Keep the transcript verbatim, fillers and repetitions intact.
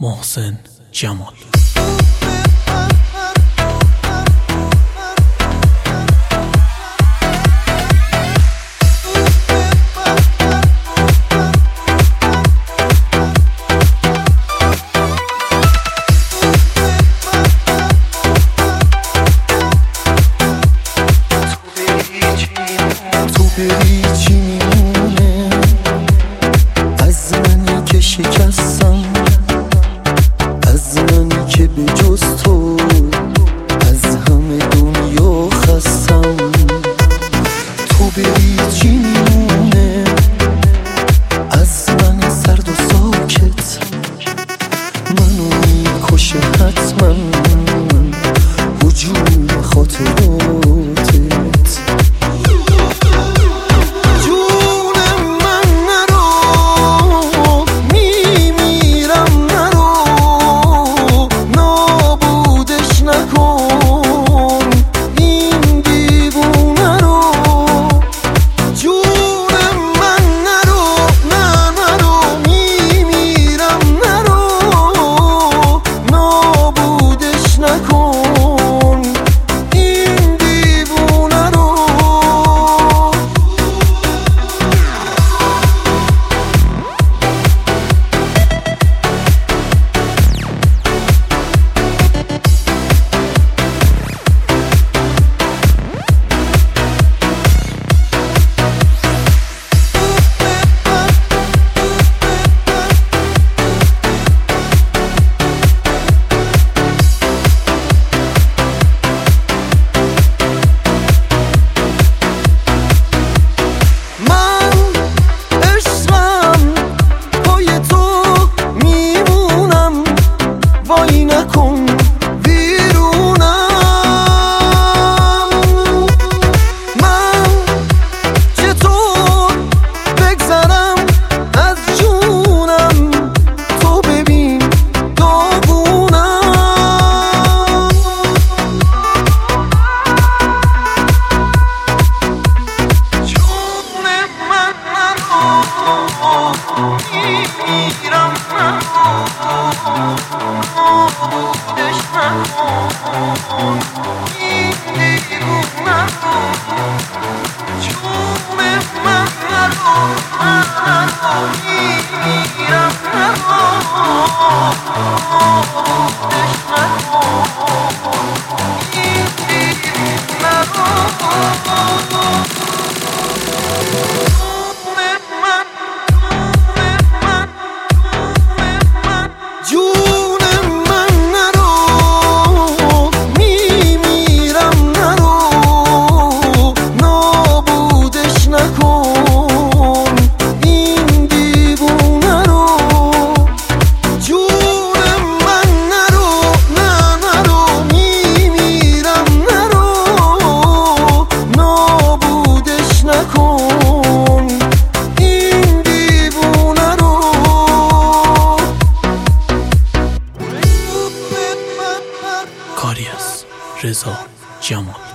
محسن جمال. تو بری چی میمونه از منی که شکستم، از منی که به جز تو از همه دنیا خستم. تو بری چی میمونه از من سرد و ساکت، منو میکشه حتما هجوم خاطراتت. کاری از رضا جمال.